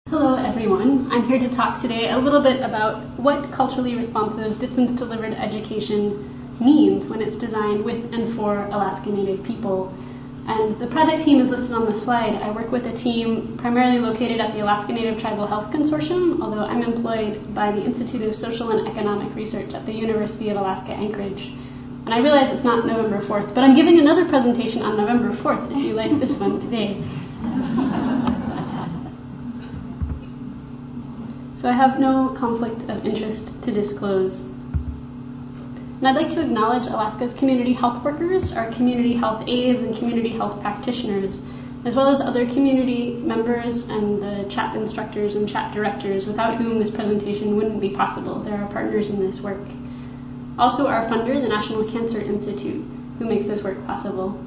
Hello everyone, I'm here to talk today a little bit about what culturally responsive distance-delivered education means when it's designed with and for Alaska Native people. And the project team is listed on the slide. I work with a team primarily located at the Alaska Native Tribal Health Consortium, although I'm employed by the Institute of Social and Economic Research at the University of Alaska Anchorage. And I realize it's not November 4th, but I'm giving another presentation on November 4th if you like this one today. So I have no conflict of interest to disclose. And I'd like to acknowledge Alaska's community health workers, our community health aides and community health practitioners, as well as other community members and the CHAP instructors and CHAP directors, without whom this presentation wouldn't be possible. They're our partners in this work. Also our funder, the National Cancer Institute, who makes this work possible.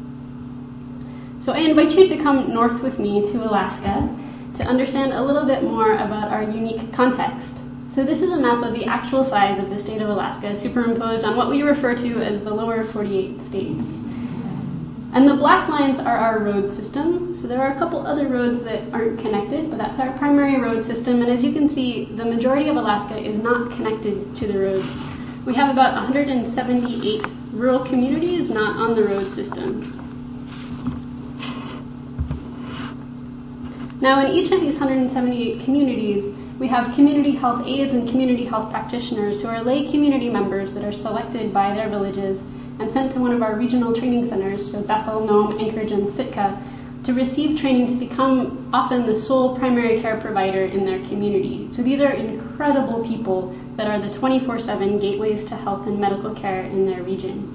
So I invite you to come north with me to Alaska to understand a little bit more about our unique context. So this is a map of the actual size of the state of Alaska superimposed on what we refer to as the lower 48 states. And the black lines are our road system. So there are a couple other roads that aren't connected, but that's our primary road system. And as you can see, the majority of Alaska is not connected to the roads. We have about 178 rural communities not on the road system. Now, in each of these 178 communities, we have community health aides and community health practitioners who are lay community members that are selected by their villages and sent to one of our regional training centers, so Bethel, Nome, Anchorage, and Sitka, to receive training to become often the sole primary care provider in their community. So these are incredible people that are the 24/7 gateways to health and medical care in their region.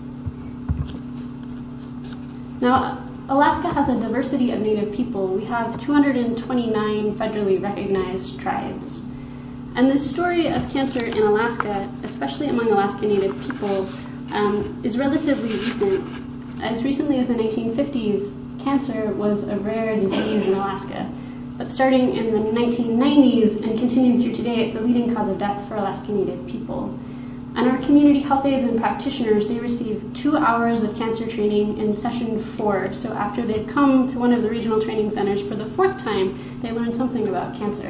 Now, Alaska has a diversity of Native people. We have 229 federally recognized tribes. And the story of cancer in Alaska, especially among Alaska Native people, is relatively recent. As recently as the 1950s, cancer was a rare disease in Alaska. But starting in the 1990s and continuing through today, it's the leading cause of death for Alaska Native people. And our community health aides and practitioners, they receive 2 hours of cancer training in session 4. So after they've come to one of the regional training centers for the 4th time, they learn something about cancer.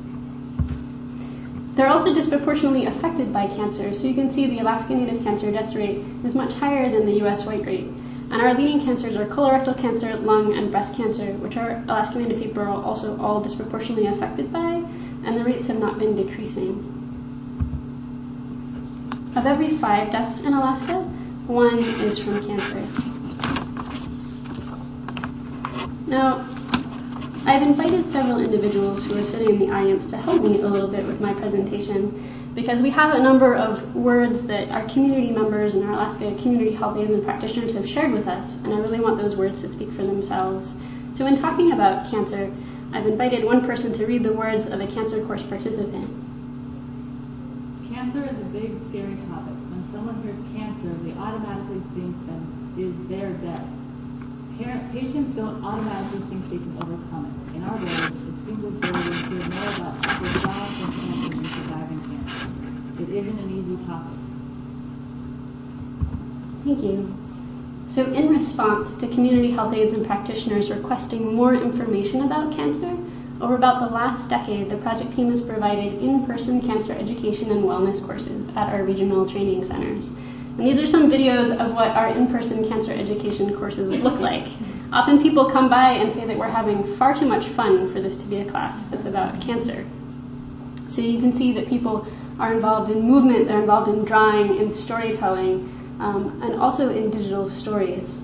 They're also disproportionately affected by cancer. So you can see the Alaska Native cancer death rate is much higher than the U.S. white rate. And our leading cancers are colorectal cancer, lung, and breast cancer, which our Alaska Native people are also all disproportionately affected by, and the rates have not been decreasing. Of every 5 deaths in Alaska, 1 is from cancer. Now, I've invited several individuals who are sitting in the audience to help me a little bit with my presentation, because we have a number of words that our community members and our Alaska community health aides and practitioners have shared with us, and I really want those words to speak for themselves. So in talking about cancer, I've invited one person to read the words of a cancer course participant. Cancer is a big, scary topic. When someone hears cancer, they automatically think that is their death. Patients don't automatically think they can overcome it. In our village, a single goal is to hear more about people's lives and cancer than surviving cancer. It isn't an easy topic. Thank you. So in response to community health aides and practitioners requesting more information about cancer, over about the last decade, the project team has provided in-person cancer education and wellness courses at our regional training centers. And these are some videos of what our in-person cancer education courses look like. Often people come by and say that we're having far too much fun for this to be a class that's about cancer. So you can see that people are involved in movement, they're involved in drawing, in storytelling, and also in digital stories.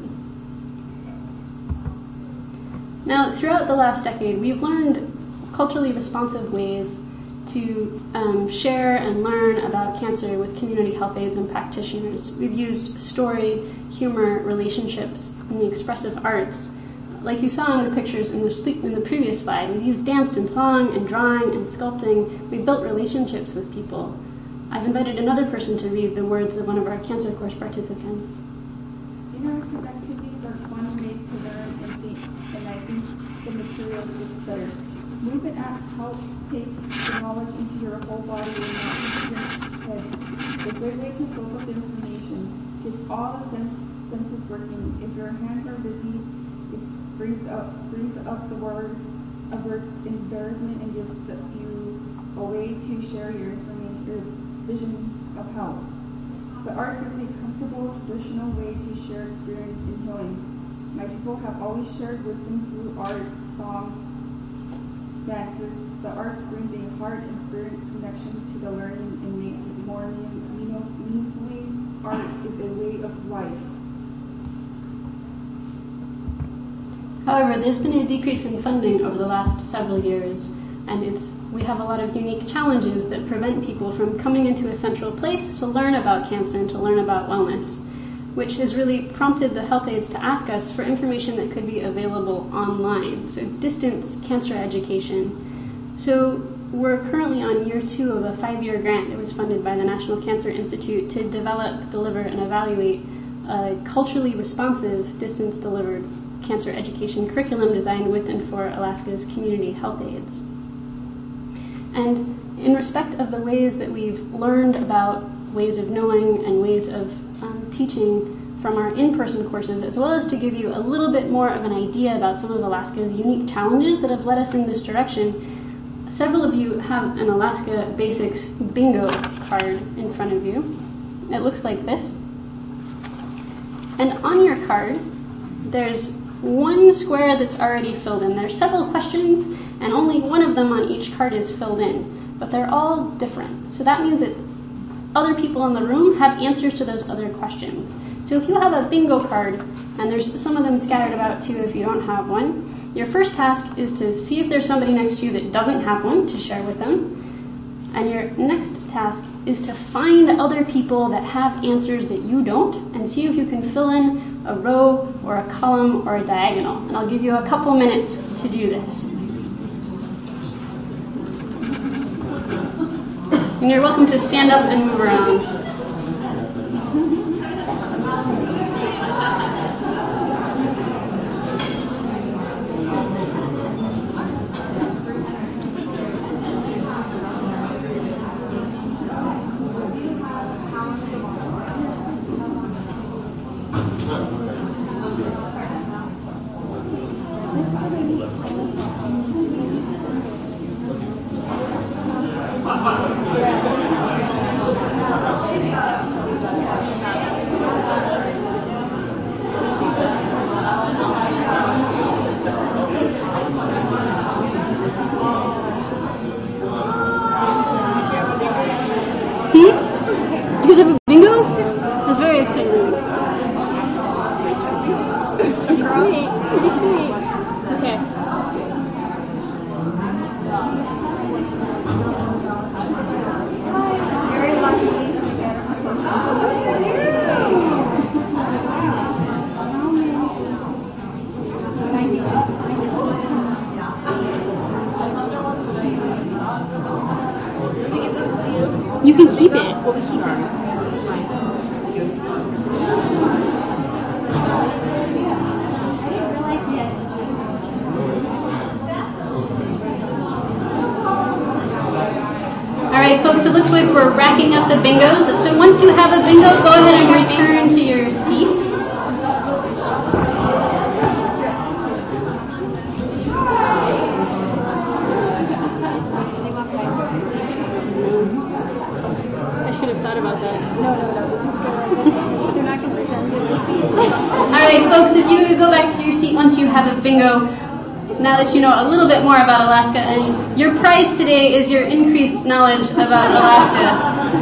Now, throughout the last decade, we've learned culturally responsive ways to share and learn about cancer with community health aides and practitioners. We've used story, humor, relationships, and the expressive arts. Like you saw in the pictures in the previous slide, we've used dance and song and drawing and sculpting. We've built relationships with people. I've invited another person to read the words of one of our cancer course participants. Interactive activities are fun ways to learn and think, and I think the materials is better. Movement apps help take the knowledge into your whole body and not into your head. It's a great way to soak up information. Gets all the senses working. If your hands are busy, it brings up the word embarrassment and gives you a way to share your information, your vision of health. The art is a comfortable, traditional way to share experience in healing. My people have always shared wisdom through art, song, dances. The art brings a heart and spirit connection to the learning and makes it more meaningfully. Art is a way of life. However, there's been a decrease in funding over the last several years, and we have a lot of unique challenges that prevent people from coming into a central place to learn about cancer and to learn about wellness, which has really prompted the health aides to ask us for information that could be available online, so distance cancer education. So we're currently on year 2 of a 5-year grant that was funded by the National Cancer Institute to develop, deliver, and evaluate a culturally responsive, distance-delivered cancer education curriculum designed with and for Alaska's community health aides. And in respect of the ways that we've learned about ways of knowing and ways of teaching from our in-person courses, as well as to give you a little bit more of an idea about some of Alaska's unique challenges that have led us in this direction, several of you have an Alaska Basics bingo card in front of you. It looks like this. And on your card, there's one square that's already filled in. There's several questions, and only one of them on each card is filled in, but they're all different. So that means that other people in the room have answers to those other questions. So if you have a bingo card, and there's some of them scattered about too if you don't have one, your first task is to see if there's somebody next to you that doesn't have one to share with them. And your next task is to find other people that have answers that you don't, and see if you can fill in a row or a column or a diagonal. And I'll give you a couple minutes to do this. And you're welcome to stand up and move around. You guys have a bingo? That's very exciting. Pretty sweet. Okay. Very lucky. You can keep it. We'll keep it. Alright folks, it looks like we're wrapping up the bingos. So once you have a bingo, go ahead and return to your seat. I should have thought about that. No. You're not going to pretend to be. Alright folks, if you go back to your seat once you have a bingo, now that you know a little bit more about Alaska, and your prize today is your increased knowledge about Alaska.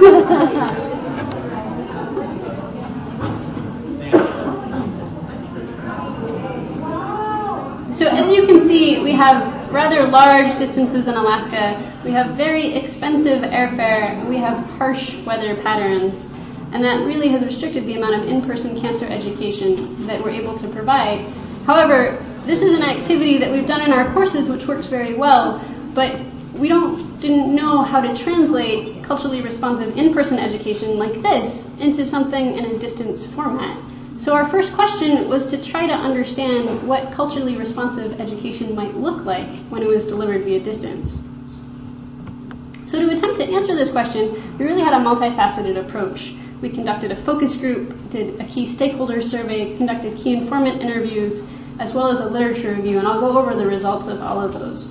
So as you can see, we have rather large distances in Alaska. We have very expensive airfare. We have harsh weather patterns. And that really has restricted the amount of in-person cancer education that we're able to provide. However, this is an activity that we've done in our courses, which works very well, but we didn't know how to translate culturally responsive in-person education like this into something in a distance format. So our first question was to try to understand what culturally responsive education might look like when it was delivered via distance. So to attempt to answer this question, we really had a multifaceted approach. We conducted a focus group, did a key stakeholder survey, conducted key informant interviews, as well as a literature review, and I'll go over the results of all of those.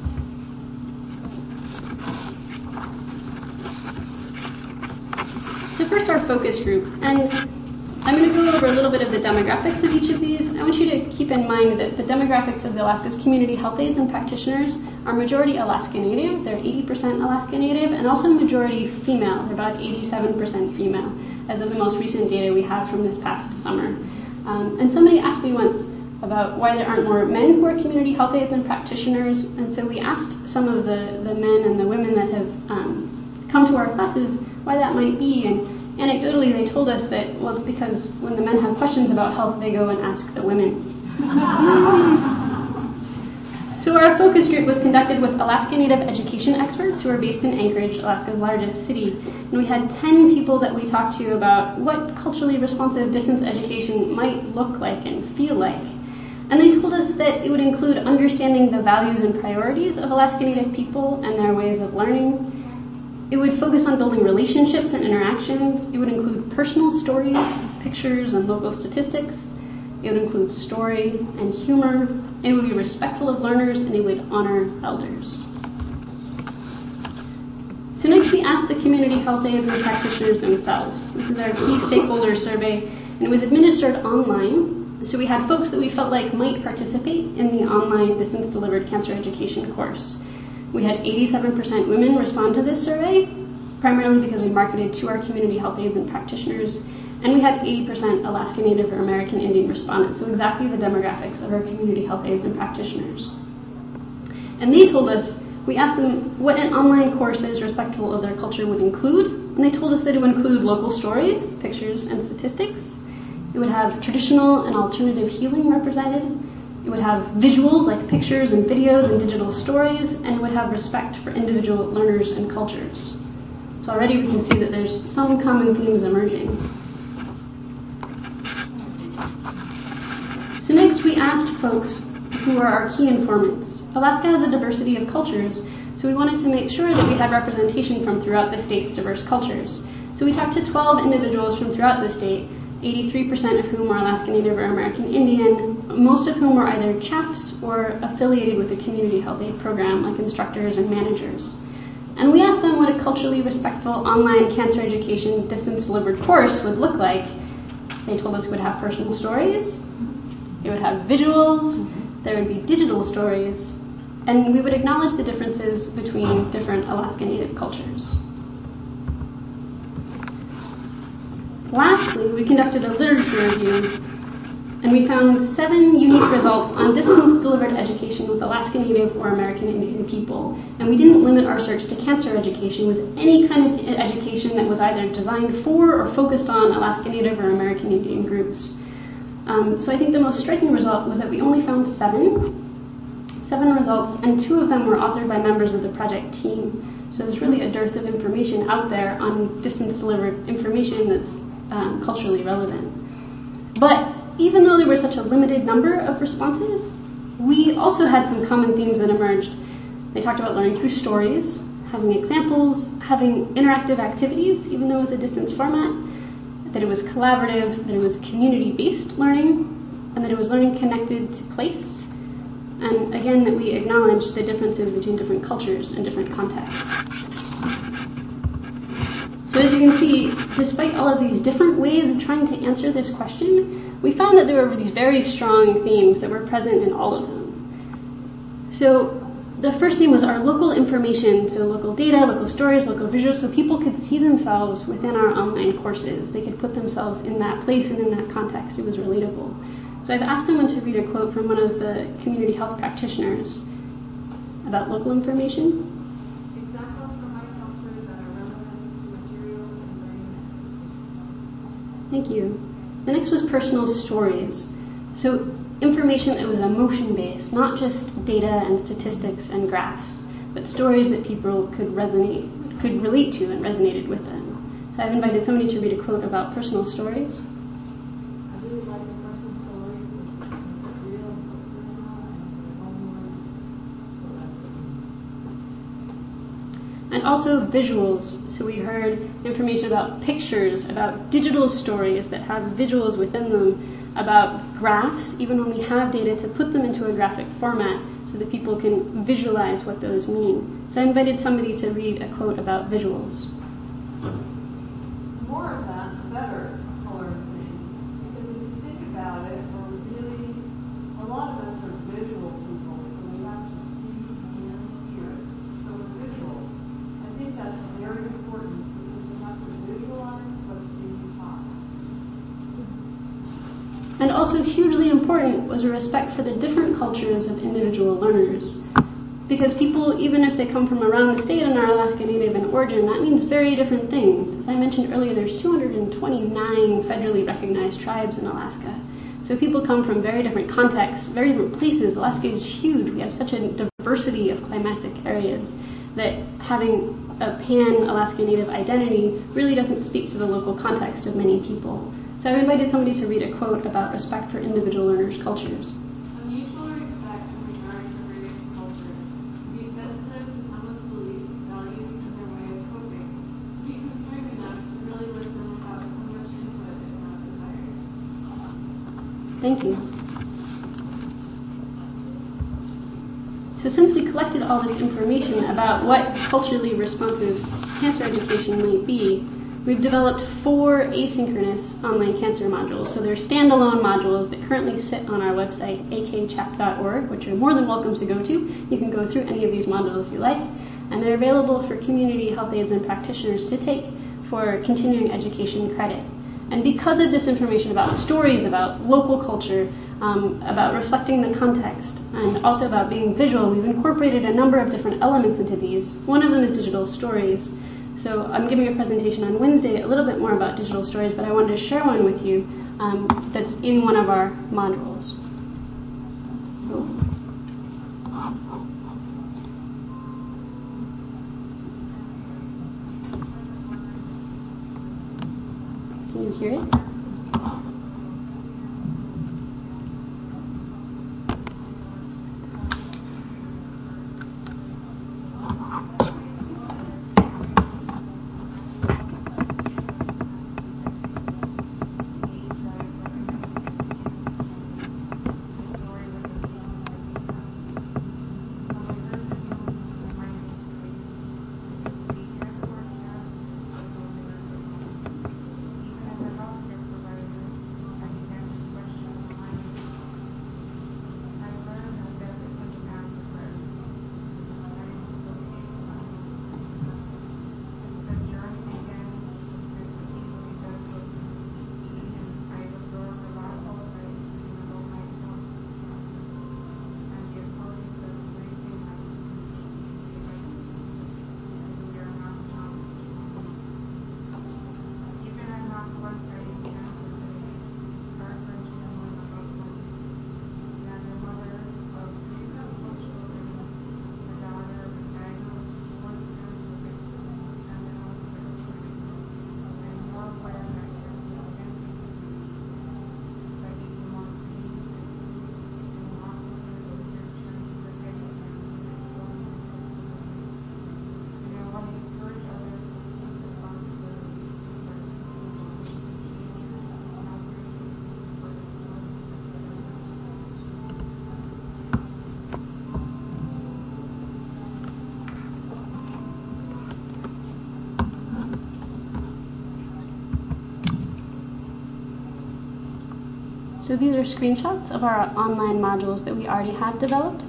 So first, our focus group, and I'm going to go over a little bit of the demographics of each of these. I want you to keep in mind that the demographics of the Alaska's community health aides and practitioners are majority Alaska Native. They're 80% Alaska Native, and also majority female. They're about 87% female, as of the most recent data we have from this past summer. And somebody asked me once about why there aren't more men who are community health aides and practitioners, and so we asked some of the men and the women that have come to our classes why that might be, and anecdotally, they told us that, well, it's because when the men have questions about health, they go and ask the women. So our focus group was conducted with Alaska Native education experts who are based in Anchorage, Alaska's largest city. And we had 10 people that we talked to about what culturally responsive distance education might look like and feel like. And they told us that it would include understanding the values and priorities of Alaska Native people and their ways of learning. It would focus on building relationships and interactions. It would include personal stories, pictures, and local statistics. It would include story and humor. It would be respectful of learners, and it would honor elders. So next we asked the community health aides and practitioners themselves. This is our key stakeholder survey, and it was administered online. So we had folks that we felt like might participate in the online distance-delivered cancer education course. We had 87% women respond to this survey, primarily because we marketed to our community health aides and practitioners, and we had 80% Alaska Native or American Indian respondents, so exactly the demographics of our community health aides and practitioners. And they told us, we asked them what an online course that is respectful of their culture would include, and they told us that it would include local stories, pictures, and statistics. It would have traditional and alternative healing represented. It would have visuals like pictures and videos and digital stories, and it would have respect for individual learners and cultures. So already we can see that there's some common themes emerging. So next we asked folks who are our key informants. Alaska has a diversity of cultures, so we wanted to make sure that we had representation from throughout the state's diverse cultures. So we talked to 12 individuals from throughout the state, 83% of whom are Alaska Native or American Indian, most of whom were either CHAPs or affiliated with a community health aid program like instructors and managers. And we asked them what a culturally respectful online cancer education distance-delivered course would look like. They told us it would have personal stories, it would have visuals, there would be digital stories, and we would acknowledge the differences between different Alaska Native cultures. Lastly, we conducted a literature review, and we found 7 unique results on distance-delivered education with Alaska Native or American Indian people. And we didn't limit our search to cancer education. It was any kind of education that was either designed for or focused on Alaska Native or American Indian groups. So I think the most striking result was that we only found 7 results, and 2 of them were authored by members of the project team. So there's really a dearth of information out there on distance-delivered information that's culturally relevant. But even though there was such a limited number of responses, we also had some common themes that emerged. They talked about learning through stories, having examples, having interactive activities, even though it's a distance format, that it was collaborative, that it was community-based learning, and that it was learning connected to place, and again, that we acknowledged the differences between different cultures and different contexts. So as you can see, despite all of these different ways of trying to answer this question, we found that there were these very strong themes that were present in all of them. So the first theme was our local information, so local data, local stories, local visuals, so people could see themselves within our online courses. They could put themselves in that place and in that context. It was relatable. So I've asked someone to read a quote from one of the community health practitioners about local information. Thank you. The next was personal stories. So information that was emotion-based, not just data and statistics and graphs, but stories that people could relate to and resonated with them. So I've invited somebody to read a quote about personal stories. I really like the personal stories, it's real, and also visuals. So we heard information about pictures, about digital stories that have visuals within them, about graphs, even when we have data, to put them into a graphic format so that people can visualize what those mean. So I invited somebody to read a quote about visuals. The more of that, the better color things. Because if you think about it, a lot of us are visual people, so we have to see and hear. So we're visual. I think that's very important because we have to visualize what's being taught. And also hugely important was a respect for the different cultures of individual learners. Because people, even if they come from around the state and are Alaska Native in origin, that means very different things. As I mentioned earlier, there's 229 federally recognized tribes in Alaska. So people come from very different contexts, very different places. Alaska is huge. We have such a diversity of climatic areas that having a pan-Alaska Native identity really doesn't speak to the local context of many people. So I invited somebody to read a quote about respect for individual learners' cultures. A mutual respect in regard to various cultures. Be sensitive to someone's beliefs, values, and their way of coping. Be concerned enough to really listen without so much input if not desired. Thank you. So since we collected all this information about what culturally responsive cancer education might be, we've developed 4 asynchronous online cancer modules. So they're standalone modules that currently sit on our website, akchap.org, which you're more than welcome to go to. You can go through any of these modules you like. And they're available for community health aides and practitioners to take for continuing education credit. And because of this information about stories, about local culture, about reflecting the context, and also about being visual, we've incorporated a number of different elements into these. One of them is digital stories. So I'm giving a presentation on Wednesday a little bit more about digital stories, but I wanted to share one with you that's in one of our modules. Can you hear it? So these are screenshots of our online modules that we already have developed.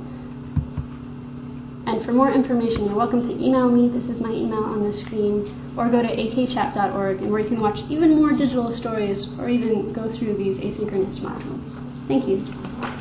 And for more information, you're welcome to email me. This is my email on the screen. Or go to akchap.org, and where you can watch even more digital stories or even go through these asynchronous modules. Thank you.